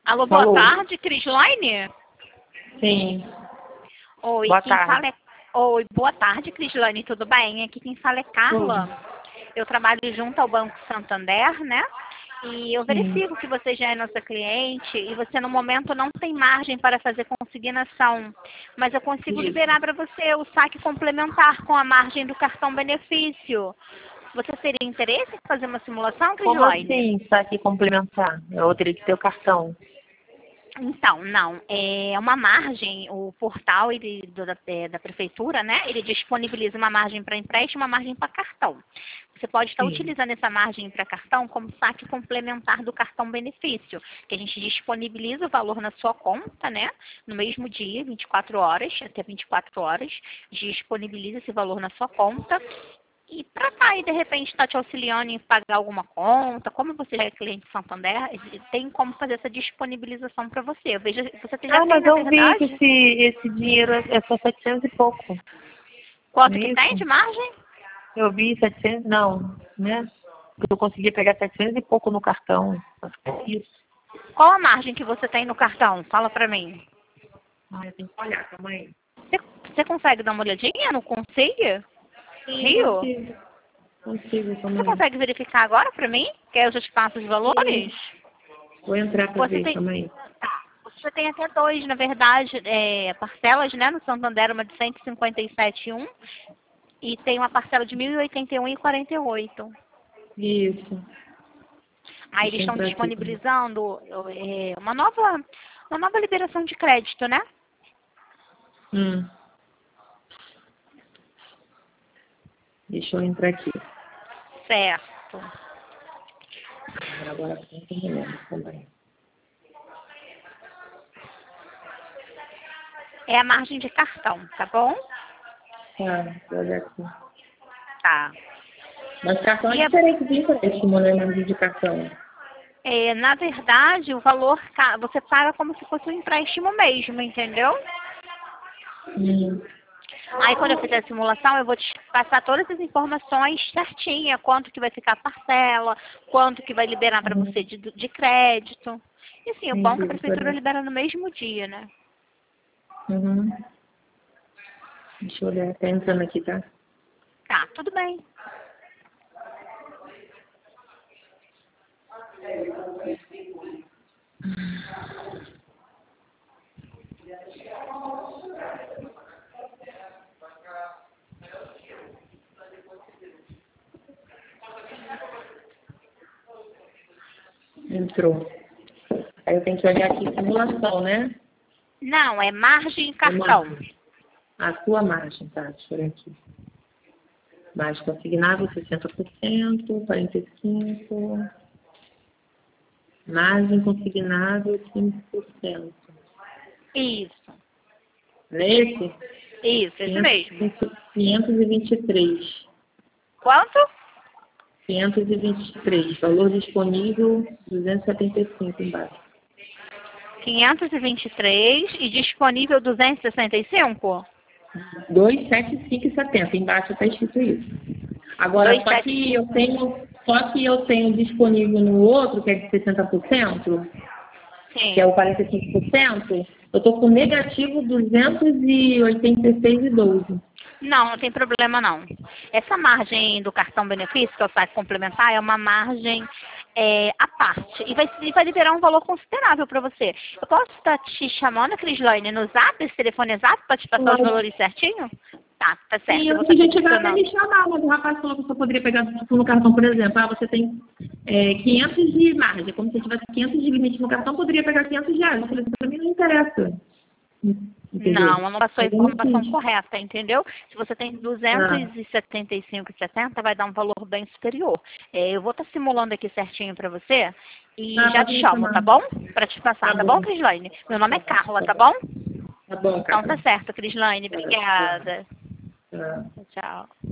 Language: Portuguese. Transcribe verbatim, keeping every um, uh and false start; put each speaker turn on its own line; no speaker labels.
Alô, boa
Alô.
tarde, Crislaine?
Sim.
Oi,
Boa
quem
tarde.
fala é... Oi, boa tarde, Crislaine, tudo bem? Aqui quem fala é Carla. Eu trabalho junto ao Banco Santander, né? E eu
Sim.
verifico que você já é nossa cliente e você no momento não tem margem para fazer consignação. Mas eu consigo
Isso.
liberar para você o saque complementar com a margem do cartão benefício. Você teria interesse em fazer uma simulação,
Como
Crislaine?
assim saque complementar? Eu teria que ter o cartão.
Então, não, é uma margem, o portal ele, do- da, é, da prefeitura, né, ele disponibiliza uma margem para empréstimo e uma margem para cartão. Você pode estar
Sim.
utilizando essa margem para cartão como saque complementar do cartão benefício, que a gente disponibiliza o valor na sua conta, né, no mesmo dia, vinte e quatro horas, até vinte e quatro horas, disponibiliza esse valor na sua conta. E para cá, e de repente está te auxiliando em pagar alguma conta, como você já é cliente de Santander, tem como fazer essa disponibilização para você. Eu vejo, você tem- já
Ah,
tem,
mas
na
eu vi que
verdade,
esse, esse dinheiro é é só setecentos e pouco. Não
quanto
é
que tem
isso?
de margem?
Eu vi setecentos, não, né? Eu consegui pegar setecentos e pouco no cartão. Acho que é isso.
Qual a margem que você tem no cartão? Fala para mim.
Ah, eu tenho que olhar, calma aí.
Você, você consegue dar uma olhadinha no Conselho?
Sim,
Rio?
consigo. Consigo, calma
Você
aí.
consegue verificar agora para mim? Que eu já te passo os valores?
Sim. Vou entrar pra
Você
ver,
tem...
calma aí.
Tá. Você tem até dois, na verdade, é, parcelas, né? No Santander, uma de cento e cinquenta e sete e um e tem uma parcela de mil e oitenta e um e quarenta e oito.
Isso.
Aí
Deixa
eles
eu
estão
entrar aqui também.
disponibilizando é, uma nova, uma nova liberação de crédito, né?
Hum. Deixa eu entrar aqui.
Certo.
Agora eu não me lembro também.
É a margem de cartão, tá bom?
Tá, vou olhar aqui.
Tá.
Mas cartão
E
é
é,
diferente de empréstimo, né? Margem de cartão.
é, na verdade, o valor ca- você paga como se fosse um empréstimo mesmo, entendeu?
Hum.
Aí quando eu fizer a simulação, eu vou te passar todas as informações certinha, quanto que vai ficar a parcela, quanto que vai liberar para
Uhum.
você de, de crédito. E assim, o banco e
Entendi,
a
deixa eu
prefeitura
olhar.
liberam no mesmo dia, né?
Uhum. Deixa eu olhar. Tá entrando aqui, tá?
Tá, tudo bem.
Entrou. Aí eu tenho que olhar aqui simulação, né?
Não, é margem e
É
cartão.
margem. A sua margem, tá? Deixa eu olhar aqui. Margem consignável, sessenta por cento, quarenta e cinco por cento. Margem consignável, quinze por cento.
Isso,
Nesse,
isso, esse mesmo.
quinhentos e vinte e três.
Quanto?
quinhentos e vinte e três. Valor disponível, duzentos e setenta e cinco embaixo.
quinhentos e vinte e três e disponível duzentos e sessenta e cinco?
duzentos e setenta e cinco e setenta. Embaixo está escrito isso. Agora, só que eu
duzentos e setenta e cinco.
tenho, só que eu tenho disponível no outro, que é de sessenta por cento, que é
Sim.
o quarenta e cinco por cento, eu estou com negativo duzentos e oitenta e seis e doze.
Não, não tem problema não. Essa margem do cartão benefício, que é o saque complementar, é uma margem é, à parte. E vai, e vai liberar um valor considerável para você. Eu posso estar te chamando, Crislaine, no zap, esse telefone é zap, para te passar os valores certinho? Tá, tá certo.
Sim,
Eu
eu
vou estar te
podia chegar até
adicionando.
me chamar, mas o rapaz falou que você poderia pegar tipo, no cartão, por exemplo. Ah, você tem é, quinhentos de margem. Como se tivesse quinhentos de limite no cartão, poderia pegar quinhentos reais. Eu falei, para mim não interessa. Entendeu?
Não, não passou a
Mas eu não
informação
quis.
correta, entendeu? Se você tem duzentos
Ah,
e setenta e cinco e setenta, vai dar um valor bem superior. É, eu vou estar simulando aqui certinho para você e
ah,
já
pode
te
me
chamo, tá
chamar.
bom? Para te passar,
Tá
tá bom,
bom.
Crislaine? Meu nome é
Tá bom,
Carla,
tá
tá
bom.
bom?
Tá bom,
Então tá
cara.
certo, Crislaine.
Tá, tá,
Obrigada.
tá.
Tchau.